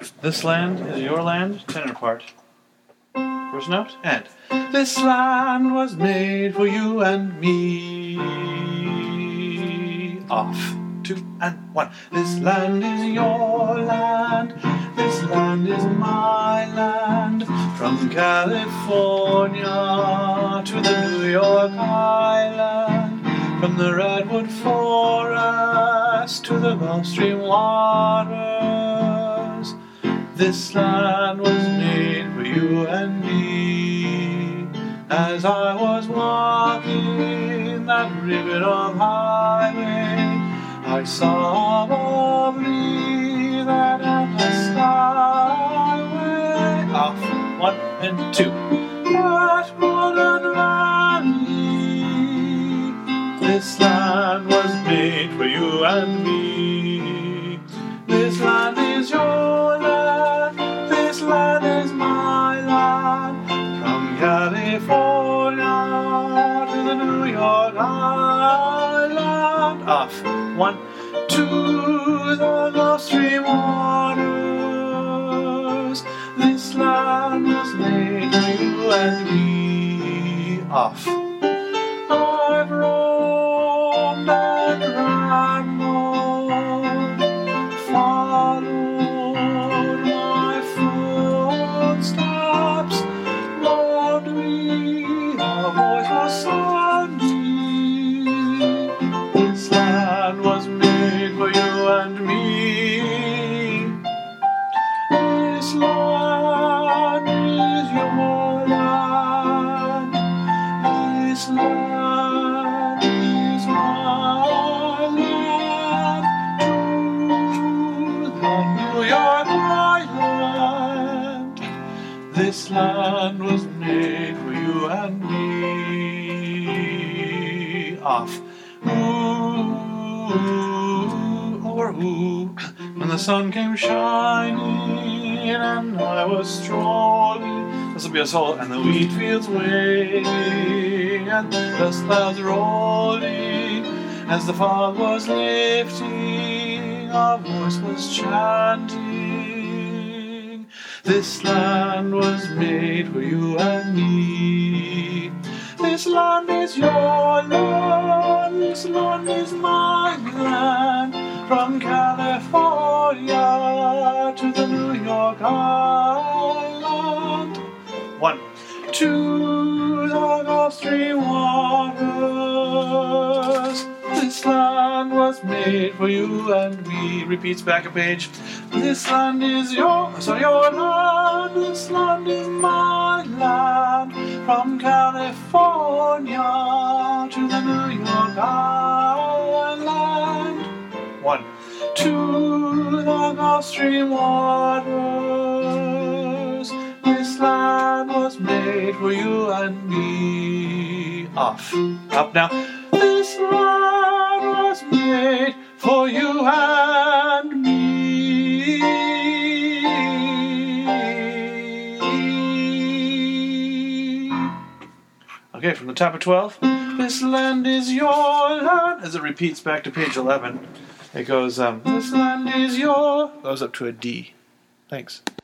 This land is your land, tenor part. First note, and this land was made for you and me. Off, 2 and 1. This land is your land. This land is my land. From California to the New York Island. From the Redwood Forest to the Gulf Stream waters. This land was made for you and me. As I was walking that ribbon of highway, I saw above me that endless skyway. Off, 1 and 2. That golden valley. This land was made for you and me. This land is your land. This land is my land. From California to the New York Island. Off, 1, 2, the Gulf Stream waters. This land was made for you and me. Off. I've roamed and rambled, followed my footsteps, loved me, a voice was sung. This land was made for you and me. This land is your land. This land is my land. To the New York Island. This land was made for you and me. Off. Ooh, or ooh, when the sun came shining and I was strolling. This will be a solo. And the wheat fields waving and the dust clouds rolling. As the fog was lifting, our voice was chanting. This land was made for you and me. This land is your land. This land is my land. From California to the New York Island. 1, 2, the Gulf Stream waters. This land was made for you and me. Repeats back a page. This land is your land. This land is my land. From California to the New York Island. 1, 2, the Gulf Stream waters. This land was made for you and me. Off. Up now. This land was made for you and me. Okay, from the top of 12. This land is your land. As it repeats back to page 11, it goes, this land is your, goes up to a D. Thanks.